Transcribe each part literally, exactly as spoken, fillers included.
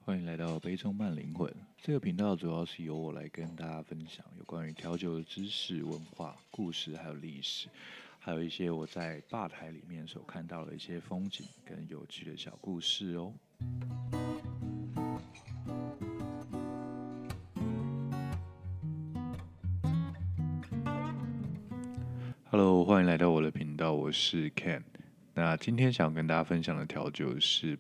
欢迎来到杯中慢灵魂。这个频道主要是由我来跟大家分享有关于调酒的知识、文化、故事，还有历史，还有一些我在吧台里面所看到的一些风景跟有趣的小故事哦。Hello，欢迎来到我的频道，我是 Ken。那今天想跟大家分享的调酒是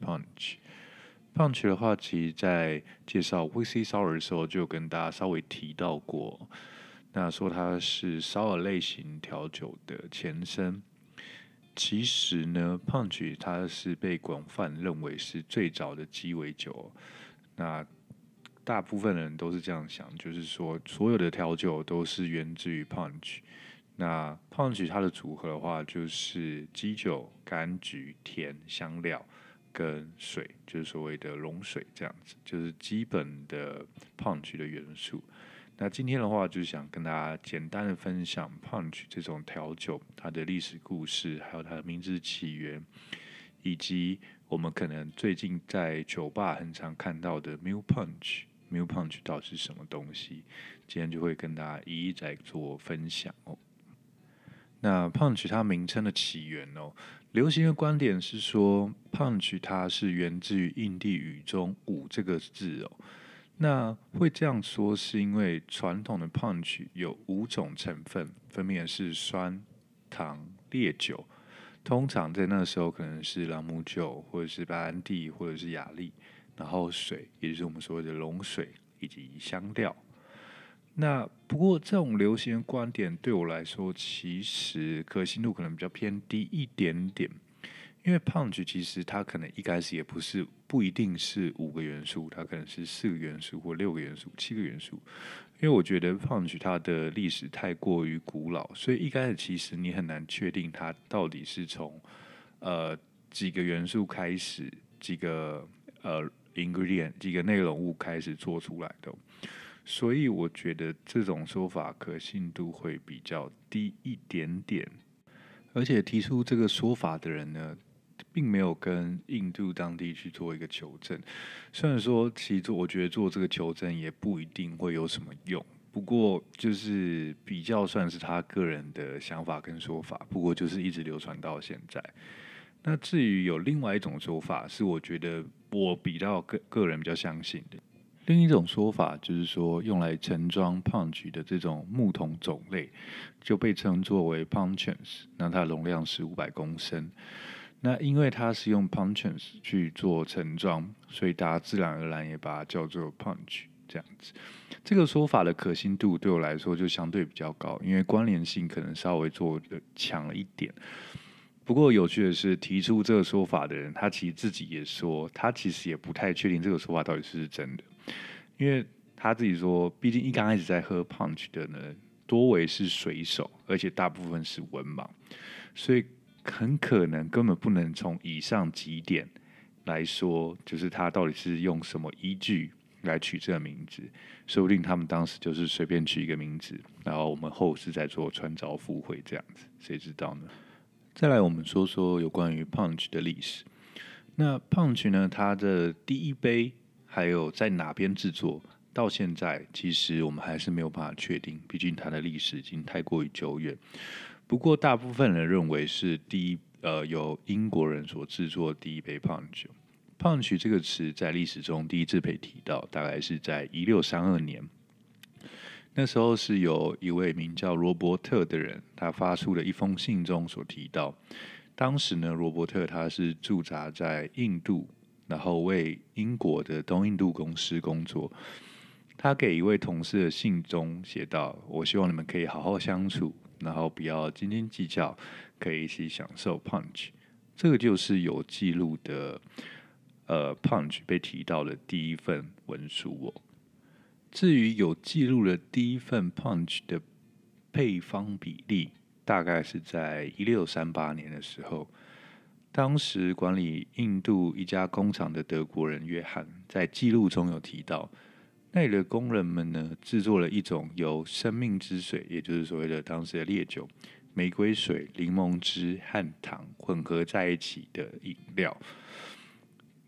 Punch。Punch 的话，其实在介绍 Whisky Sour 的时候，就有跟大家稍微提到过。那说它是 Sour 类型调酒的前身。其实呢 ，Punch 它是被广泛认为是最早的鸡尾酒。那大部分人都是这样想，就是说所有的调酒都是源自于 Punch。那 Punch 它的组合的话，就是基酒、柑橘、甜、香料跟水，就是所谓的溶水，这样子，就是基本的 Punch 的元素。那今天的话，就想跟大家简单的分享 Punch 这种调酒它的历史故事，还有它的名字起源，以及我们可能最近在酒吧很常看到的 Mule Punch。Mule Punch 到底是什么东西？今天就会跟大家一一在做分享哦。那 Punch 它名称的起源哦，流行的观点是说 Punch 它是源自于印地语中五这个字哦。那会这样说是因为传统的 Punch 有五种成分，分别是酸、糖、烈酒。通常在那时候可能是朗姆酒，或者是白兰地，或者是雅丽，然后水，也就是我们所谓的溶水，以及香料。那不过这种流行的观点对我来说，其实可信度可能比较偏低一点点，因为 Punch 其实它可能一开始也不是不一定是五个元素，它可能是四个元素或六个元素、七个元素。因为我觉得 Punch 它的历史太过于古老，所以一开始其实你很难确定它到底是从呃几个元素开始，几个呃 ingredient 几个内容物开始做出来的。所以我觉得这种说法可信度会比较低一点点，而且提出这个说法的人呢，并没有跟印度当地去做一个求证。虽然说，其实做我觉得做这个求证也不一定会有什么用，不过就是比较算是他个人的想法跟说法，不过就是一直流传到现在。那至于有另外一种说法，是我觉得我比较个个人比较相信的。另一种说法就是说，用来盛装 punch 的这种木桶种类，就被称作为 puncheons。那它的容量是五百公升。那因为它是用 puncheons 去做盛装，所以大家自然而然也把它叫做 punch 这样子。这个说法的可信度对我来说就相对比较高，因为关联性可能稍微做的强了一点。不过有趣的是，提出这个说法的人，他其实自己也说，他其实也不太确定这个说法到底是不是真的，因为他自己说，毕竟一刚开始在喝 punch 的呢，多为是水手，而且大部分是文盲，所以很可能根本不能从以上几点来说，就是他到底是用什么依据来取这个名字，说不定他们当时就是随便取一个名字，然后我们后世在做穿凿附会这样子，谁知道呢？再来，我们说说有关于 Punch 的历史。那 Punch 呢，它的第一杯还有在哪边制作，到现在其实我们还是没有办法确定，毕竟它的历史已经太过于久远。不过，大部分人认为是第一呃由英国人所制作的第一杯 Punch。Punch 这个词在历史中第一次被提到，大概是在一六三二年。那时候是有一位名叫罗伯特的人，他发出的一封信中所提到，当时呢，罗伯特他是驻扎在印度，然后为英国的东印度公司工作。他给一位同事的信中写道：“我希望你们可以好好相处，然后不要斤斤计较，可以一起享受 punch。”这个就是有记录的，呃，punch 被提到的第一份文书哦。至于有记录的第一份 punch 的配方比例，大概是在一六三八年的时候，当时管理印度一家工厂的德国人约翰，在记录中有提到，那里的工人们呢，制作了一种由生命之水，也就是所谓的当时的烈酒、玫瑰水、柠檬汁和糖混合在一起的饮料。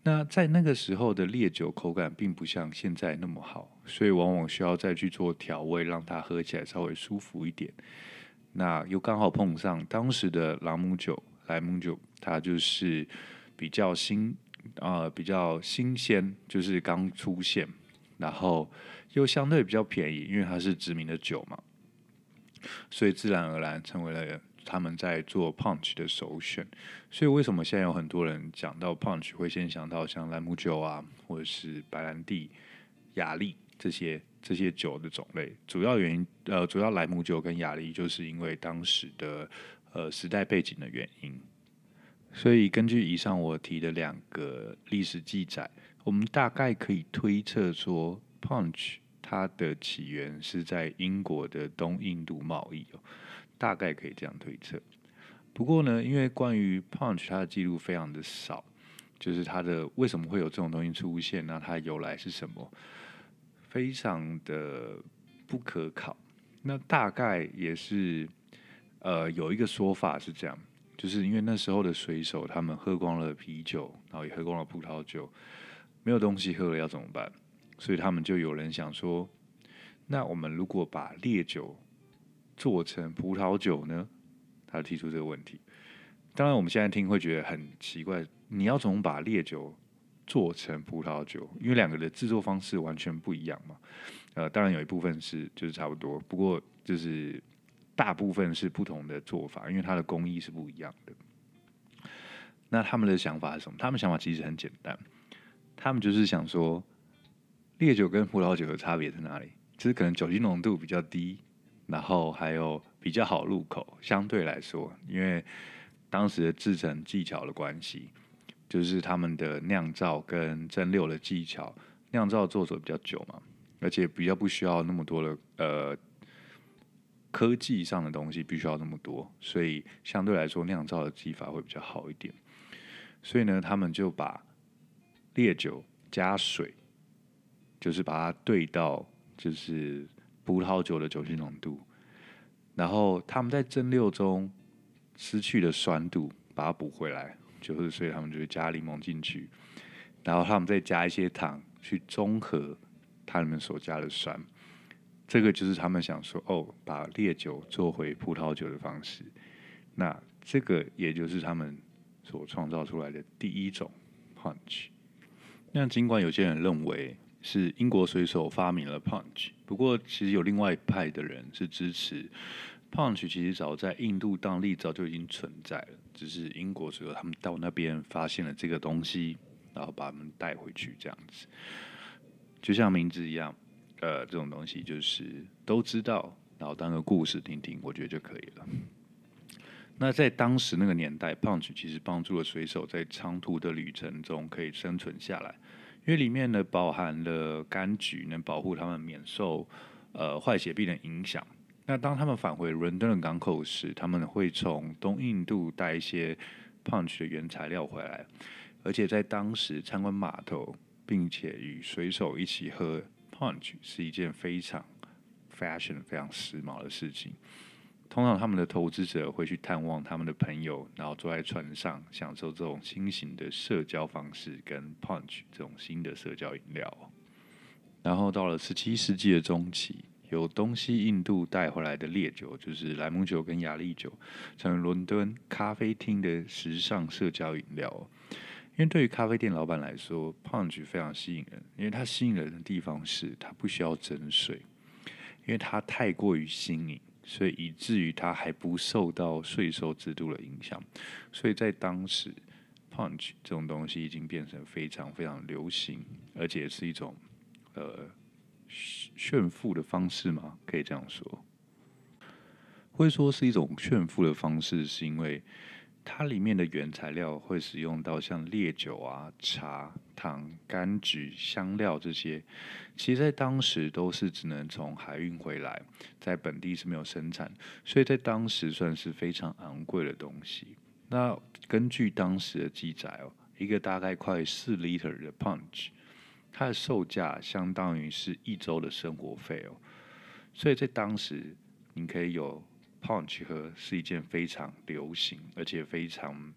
那在那个时候的烈酒口感并不像现在那么好，所以往往需要再去做调味，让它喝起来稍微舒服一点。那又刚好碰上当时的朗姆酒、莱姆酒，它就是比较新，呃，比较新鲜，就是刚出现，然后又相对比较便宜，因为它是知名的酒嘛，所以自然而然成为了他们在做 punch 的首选。所以为什么现在有很多人讲到 punch 会先想到像兰姆酒啊，或者是白兰地、雅利这些这些酒的种类？主要原因，呃，主要莱姆酒跟雅利，就是因为当时的呃时代背景的原因。所以根据以上我提的两个历史记载，我们大概可以推测说，punch 它的起源是在英国的东印度贸易哦，大概可以这样推测。不过呢，因为关于 punch 它的记录非常的少，就是它的为什么会有这种东西出现，那它由来是什么，非常的不可考。那大概也是，呃，有一个说法是这样，就是因为那时候的水手他们喝光了啤酒，然后也喝光了葡萄酒，没有东西喝了要怎么办？所以他们就有人想说，那我们如果把烈酒做成葡萄酒呢？他提出这个问题。当然，我们现在听会觉得很奇怪，你要怎么把烈酒做成葡萄酒？因为两个的制作方式完全不一样嘛。呃，当然有一部分是就是差不多，不过就是大部分是不同的做法，因为它的工艺是不一样的。那他们的想法是什么？他们想法其实很简单，他们就是想说，烈酒跟葡萄酒的差别在哪里？就是可能酒精浓度比较低，然后还有比较好入口，相对来说，因为当时的制成技巧的关系，就是他们的酿造跟蒸馏的技巧，酿造做的比较久嘛，而且比较不需要那么多的呃科技上的东西，必须要那么多，所以相对来说酿造的技法会比较好一点。所以呢，他们就把烈酒加水，就是把它兑到就是葡萄酒的酒精浓度，然后他们在蒸馏中失去的酸度，把它补回来，就是所以他们就会加柠檬进去，然后他们再加一些糖去中和他们所加的酸。这个就是他们想说，哦，把烈酒做回葡萄酒的方式。那这个也就是他们所创造出来的第一种 punch。那尽管有些人认为是英国水手发明了 punch，不过其实有另外一派的人是支持 punch，其实早在印度当地早就已经存在了，只是英国水手他们到那边发现了这个东西，然后把他们带回去这样子，就像名字一样，呃，这种东西就是都知道，然后当个故事听听，我觉得就可以了。那在当时那个年代 ，punch 其实帮助了水手在长途的旅程中可以生存下来，因为里面呢包含了柑橘，能保护他们免受呃坏血病的影响。那当他们返回伦敦的港口时，他们会从东印度带一些 punch 的原材料回来，而且在当时参观码头，并且与水手一起喝 punch 是一件非常 fashion、非常时髦的事情。通常他们的投资者会去探望他们的朋友，然后坐在船上享受这种新型的社交方式，跟 punch 这种新的社交饮料。然后到了十七世纪的中期，由东西印度带回来的烈酒，就是莱姆酒跟雅利酒，成为伦敦咖啡厅的时尚社交饮料。因为对于咖啡店老板来说 ，punch 非常吸引人，因为它吸引人的地方是它不需要蒸水，因为它太过于新颖。所以以至于它还不受到税收制度的影响，所以在当时 ，punch 这种东西已经变成非常非常流行，而且是一种呃炫富的方式嘛，可以这样说。会说是一种炫富的方式，是因为它里面的原材料会使用到像烈酒啊、茶、糖、柑橘、香料这些，其实在当时都是只能从海运回来，在本地是没有生产，所以在当时算是非常昂贵的东西。那根据当时的记载哦，一个大概快四 liter 的 punch，它的售价相当于是一周的生活费哦，所以在当时你可以有 punch 喝是一件非常流行而且非常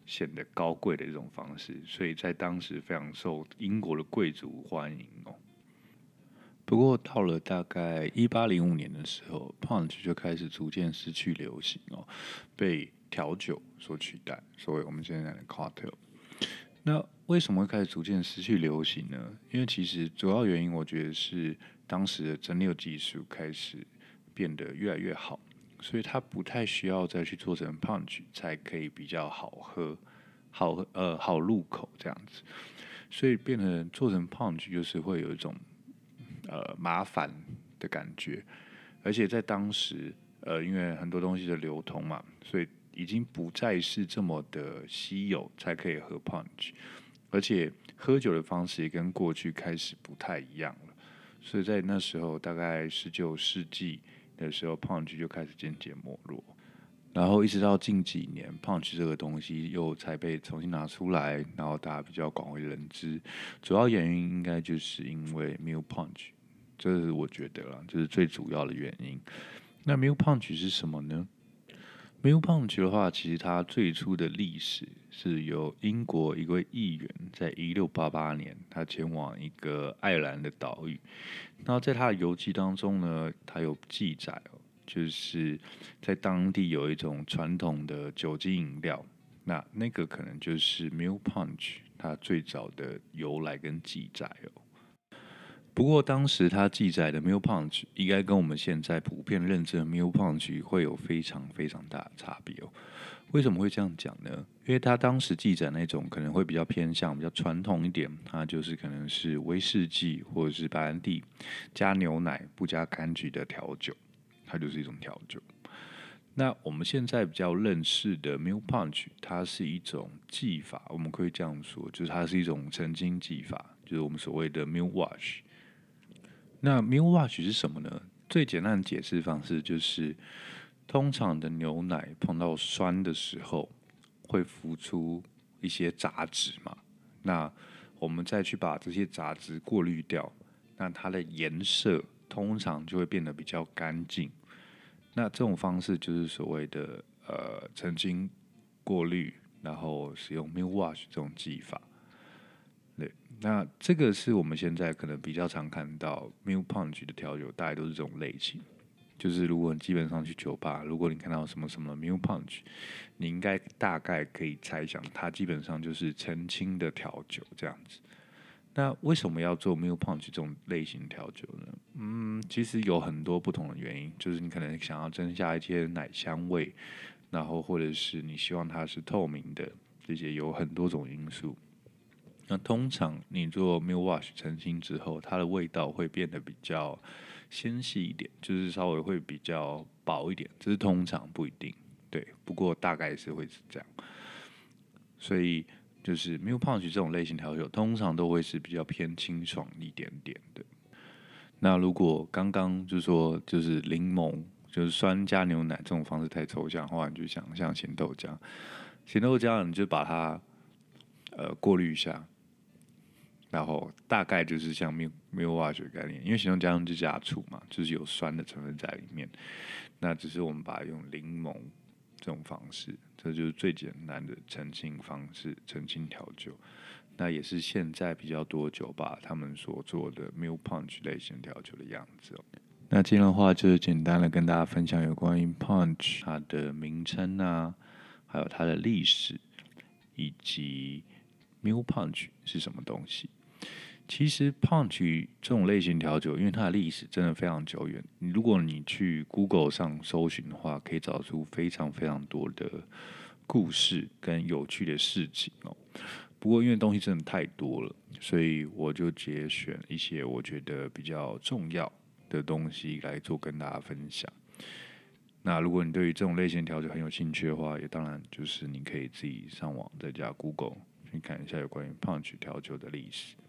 显得高贵的一种方式，所以在当时非常受英国的贵族欢迎哦。不过到了大概一八零五年的时候 ，punch 就开始逐渐失去流行哦，被调酒所取代，所以我们现在的 cocktail。那为什么会开始逐渐失去流行呢？因为其实主要原因，我觉得是当时的蒸馏技术开始变得越来越好，所以它不太需要再去做成 punch 才可以比较好喝、好喝呃好入口这样子，所以变成做成 punch 就是会有一种呃麻烦的感觉，而且在当时呃因为很多东西的流通嘛，所以已经不再是这么的稀有才可以喝 punch， 而且喝酒的方式也跟过去开始不太一样了，所以在那时候大概十九世纪的时候 punch 就开始渐渐没落，然后一直到近几年 punch 这个东西又才被重新拿出来，然后大家比较广为人知，主要原因应该就是因为 milk punch， 这是我觉得啦，这是最主要的原因。那 milk punch 是什么呢？Milk Punch 的话，其实它最初的历史是由英国一位议员在一六八八年，他前往一个爱尔兰的岛屿。那在他的游记当中呢，他有记载哦，就是在当地有一种传统的酒精饮料，那那个可能就是 Milk Punch 它最早的由来跟记载哦。不过当时他记载的 milk punch 应该跟我们现在普遍认知的 milk punch 会有非常非常大的差别哦。为什么会这样讲呢？因为他当时记载那种可能会比较偏向比较传统一点，它就是可能是威士忌或者是白兰地加牛奶不加柑橘的调酒，它就是一种调酒。那我们现在比较认识的 milk punch， 它是一种技法，我们可以这样说，就是它是一种澄清技法，就是我们所谓的 milk wash。那 milk wash 是什么呢？最简单的解释方式就是，通常的牛奶碰到酸的时候，会浮出一些杂质嘛。那我们再去把这些杂质过滤掉，那它的颜色通常就会变得比较干净。那这种方式就是所谓的呃澄清过滤，然后使用 milk wash 这种技法。对，那这个是我们现在可能比较常看到 milk punch 的调酒，大概都是这种类型。就是如果你基本上去酒吧，如果你看到什么什么 milk punch，你应该大概可以猜想，它基本上就是澄清的调酒这样子。那为什么要做 milk punch 这种类型调酒呢？嗯，其实有很多不同的原因，就是你可能想要增加一些奶香味，然后或者是你希望它是透明的，这些有很多种因素。那通常你做 milk wash 澄清之后，它的味道会变得比较纤细一点，就是稍微会比较薄一点，这是通常不一定，对，不过大概是会是这样。所以就是 milk punch 这种类型调酒，通常都会是比较偏清爽一点点的。那如果刚刚就说就是柠檬，就是酸加牛奶这种方式太抽象的话，你就想像咸豆浆，咸豆浆你就把它呃过滤一下。然后大概就是像 milk milk wash 的概念，因为咸豆浆就加醋嘛，就是有酸的成分在里面。那只是我们把它用柠檬这种方式，这就是最简单的澄清方式，澄清调酒。那也是现在比较多酒吧他们所做的 milk punch 类型调酒的样子哦。那今天的话就是简单的跟大家分享有关于 punch 它的名称啊，还有它的历史，以及 milk punch 是什么东西。其实 punch 这种类型调酒，因为它的历史真的非常久远。如果你去 Google 上搜寻的话，可以找出非常非常多的故事跟有趣的事情哦。不过因为东西真的太多了，所以我就节选一些我觉得比较重要的东西来做跟大家分享。那如果你对于这种类型调酒很有兴趣的话，也当然就是你可以自己上网在家 Google 去看一下有关于 punch 调酒的历史。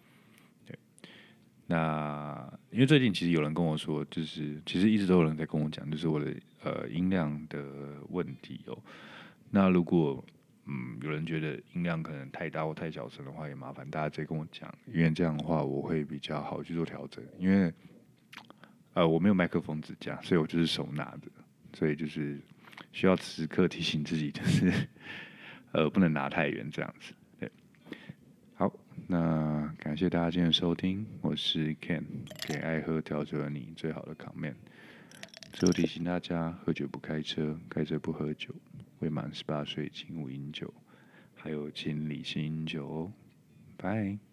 那因为最近其实有人跟我说，就是其实一直都有人在跟我讲，就是我的呃音量的问题哦。那如果嗯有人觉得音量可能太大或太小声的话，也麻烦大家再跟我讲，因为这样的话我会比较好去做调整。因为呃我没有麦克风支架，所以我就是手拿的，所以就是需要时刻提醒自己，就是呃，不能拿太远这样子。对，好，那感谢大家今天的收听，我是 Ken， 给爱喝调酒的你最好的 comment。最后提醒大家，喝酒不开车，开车不喝酒，未满十八岁请勿饮酒，还有请理性饮酒哦。拜。